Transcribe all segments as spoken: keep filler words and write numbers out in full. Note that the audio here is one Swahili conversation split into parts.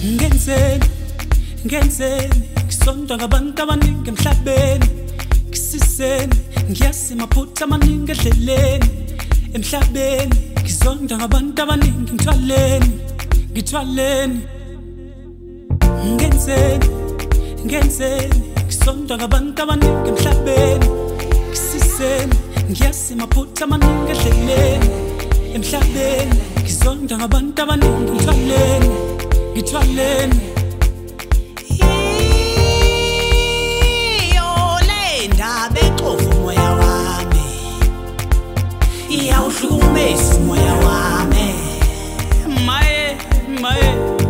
Ngenzeni, ngenzeni, ngisonda ngabantu abaningi emhlabeni. Ngisiseni, ngiyasimaphutha amaningi endleleni. Emhlabeni, ngizonda ngabantu abaningi ngithwaleni, ngithwaleni. Ngenzeni, ngenzeni, ngisonda ngabantu abaningi emhlabeni. Ngisiseni, ngiyasimaphutha amaningi endleleni. Emhlabeni, ngizonda ngabantu abaningi ngithwaleni, ngithwaleni. Iyawuhlukumeza umoya wami, Maye, maye.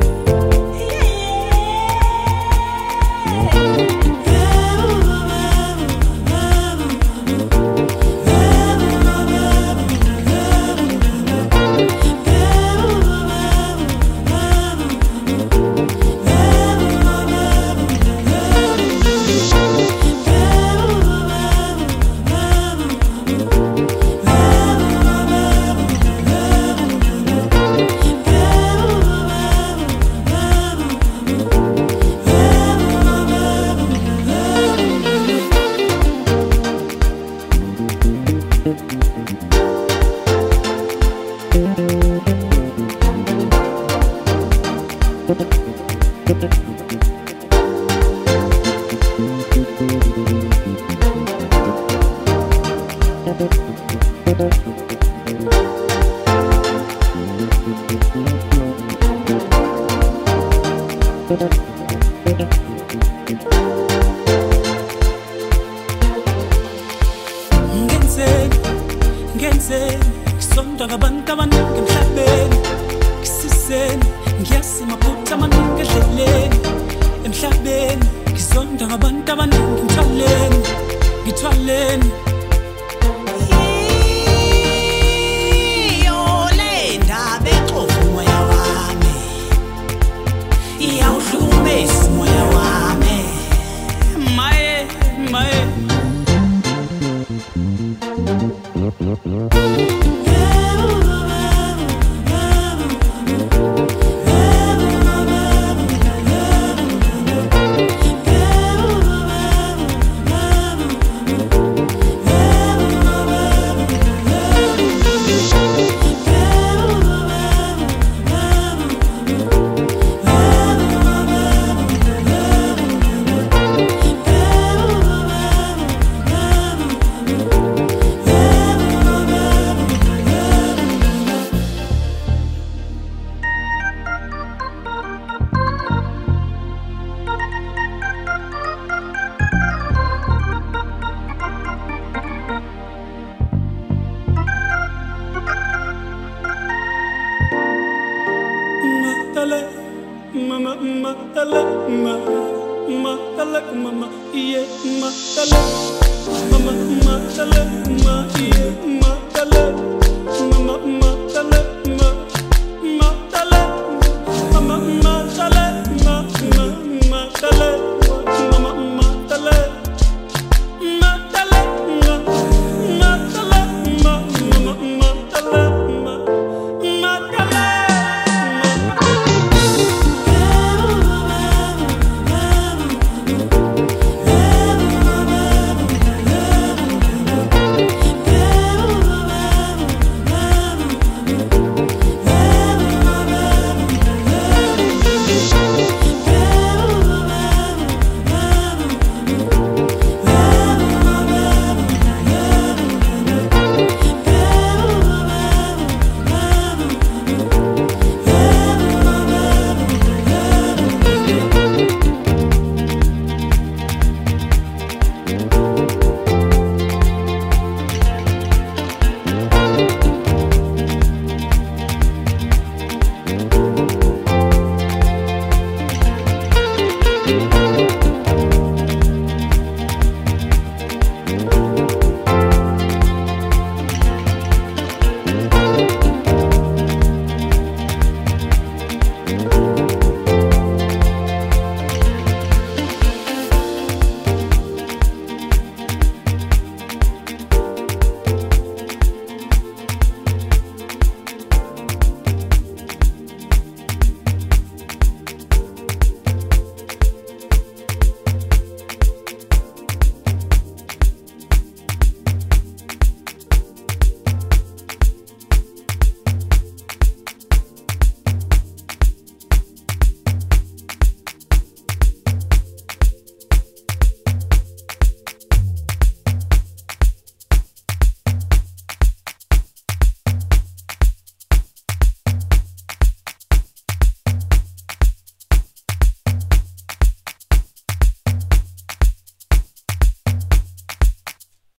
Ngenzeni, ngenzeni, ngisonda ngabantu abaningi emhlabeni. Ngisiseni, ngiyasimaphutha amaningi endleleni. Emhlabeni, ngizonda ngabantu abaningi ngithwaleni, ngithwaleni. iyawuhlukumeza umoya wami, Maye, maye. Mama, mama, tala, mama, mama, tala, mama, yeah, mama, tala, mama, mama, tala, mama, yeah, mama, tala, mama, mama.